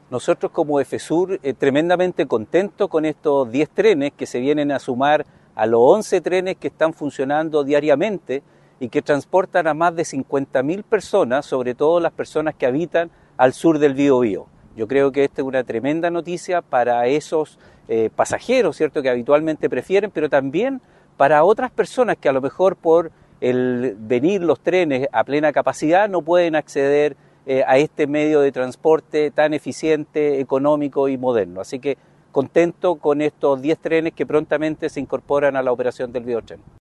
Nosotros como EFESUR tremendamente contentos con estos 10 trenes que se vienen a sumar a los 11 trenes que están funcionando diariamente y que transportan a más de 50.000 personas, sobre todo las personas que habitan al sur del Biobío. Yo creo que esta es una tremenda noticia para esos pasajeros, ¿cierto?, que habitualmente prefieren, pero también para otras personas que a lo mejor por el venir los trenes a plena capacidad no pueden acceder a este medio de transporte tan eficiente, económico y moderno. Así que contento con estos 10 trenes que prontamente se incorporan a la operación del Biotren.